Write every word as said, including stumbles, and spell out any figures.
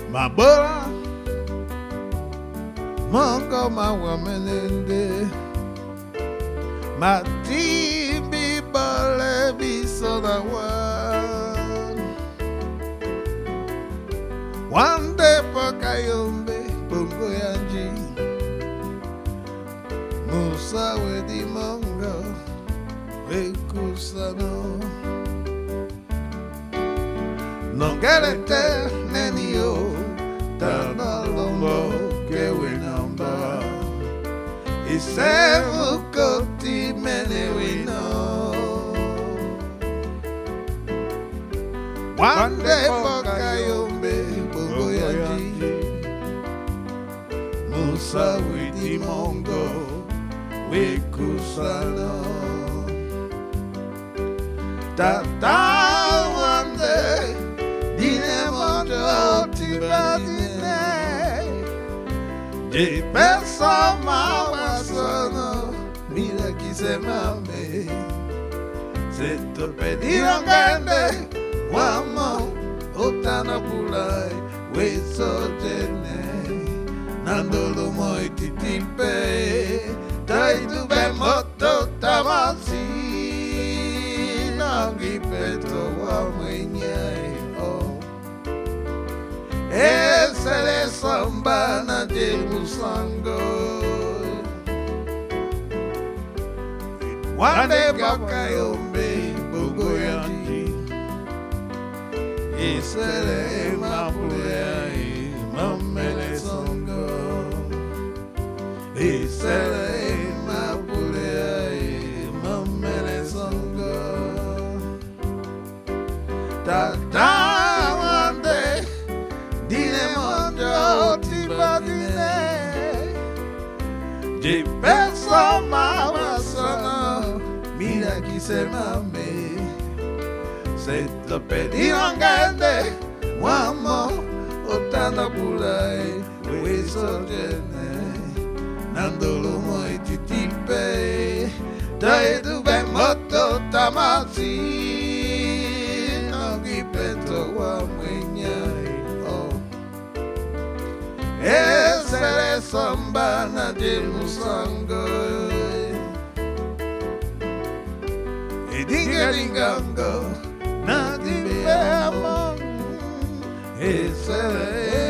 Mabora Mongo Mawamanende Matimbi Bale Bisoda One One day Pakayombe Bungo Yanji Musa Wedi Mongo Ekusano Nongarete Nenio Tana Longo Kewe Namba Isevu Koti Mene we know One day Pakayombe Bungo Yanji Musa Wedi Mongo Ekusano Tata one day, dine mondo ti badine. Je penso ma sono, mira chi se mame. Se to pediro grande, uomo, otana pulai, we so gene. Nandolo moi ti tipe, dai tu ben moto tamasi. Gipeto wa mwenye o Esele samba na de musango Wande bakayombe bogo yanji Esele mapule mamele songo Esele mapule mamele songo Tata one day, dine mondo ti badine. Je penso ma sono, mira chi se mame. Se to pediro grande, uomo, ottanta pulai, we so gene. Nandolo moi ti tipe, dai tu ben moto tamasi. Gipeto wa mwenye o Esere samba na de musango Edinga dingango na dimbe among Esere